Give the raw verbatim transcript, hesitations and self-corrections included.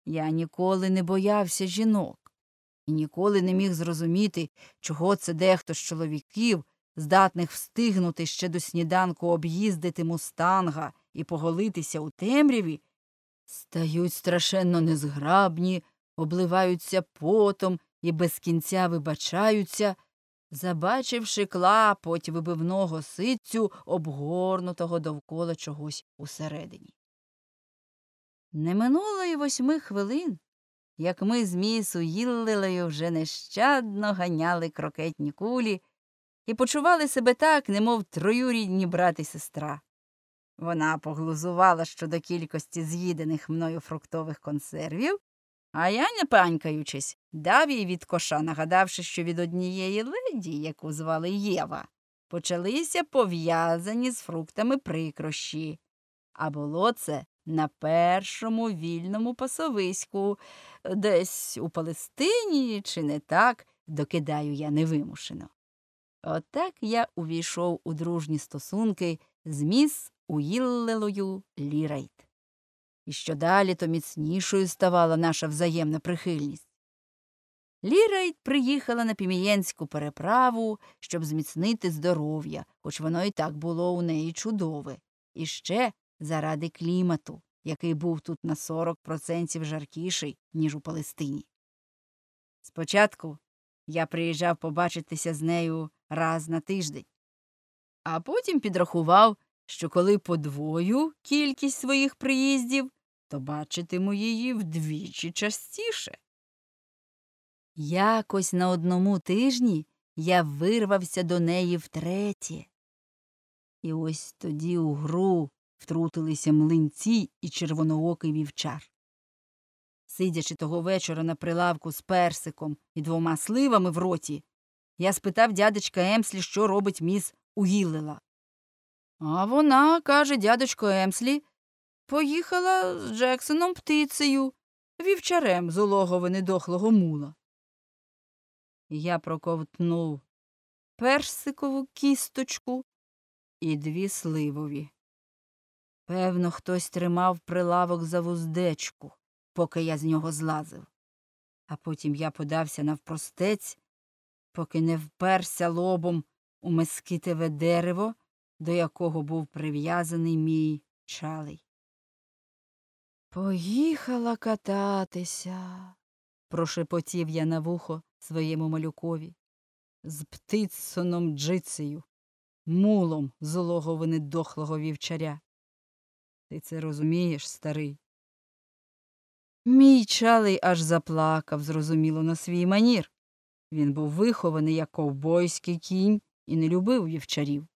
Я ніколи не боявся жінок і ніколи не міг зрозуміти, чого це дехто з чоловіків, здатних встигнути ще до сніданку об'їздити мустанга і поголитися у темряві, стають страшенно незграбні, обливаються потом і без кінця вибачаються, забачивши клапоть вибивного ситцю, обгорнутого довкола чогось усередині. Не минуло й восьми хвилин, як ми з міс Уїллелею вже нещадно ганяли крокетні кулі і почували себе так, немов троюрідні брат і сестра. Вона поглузувала щодо кількості з'їдених мною фруктових консервів, а я, не панькаючись, дав їй від коша, нагадавши, що від однієї леді, яку звали Єва, почалися пов'язані з фруктами прикрощі. А було це на першому вільному пасовиську, десь у Палестині, чи не так, докидаю я невимушено. Отак я увійшов у дружні стосунки з міс Уїллелою Лі Рейд. І що далі, то міцнішою ставала наша взаємна прихильність. Лі Рейд приїхала на Пімієнську переправу, щоб зміцнити здоров'я, хоч воно і так було у неї чудове. І ще заради клімату, який був тут на сорок відсотків жаркіший, ніж у Палестині. Спочатку я приїжджав побачитися з нею раз на тиждень, а потім підрахував, що коли подвою кількість своїх приїздів, то бачитиму її вдвічі частіше. Якось на одному тижні я вирвався до неї втретє. І ось тоді у гру втрутилися млинці і червоноокий вівчар. Сидячи того вечора на прилавку з персиком і двома сливами в роті, я спитав дядечка Емслі, що робить міс Уїллела. А вона, каже дядечко Емслі, поїхала з Джексоном птицею, вівчарем з улогови недохлого мула. Я проковтнув персикову кісточку і дві сливові. Певно, хтось тримав прилавок за вуздечку, поки я з нього злазив. А потім я подався навпростець, поки не вперся лобом у мескитеве дерево, до якого був прив'язаний мій Чалий. «Поїхала кататися», – прошепотів я на вухо своєму малюкові, «з птицоном Джицею, мулом з улогови недохлого вівчаря. Ти це розумієш, старий?» Мій Чалий аж заплакав, зрозуміло, на свій манір. Він був вихований як ковбойський кінь і не любив вівчарів.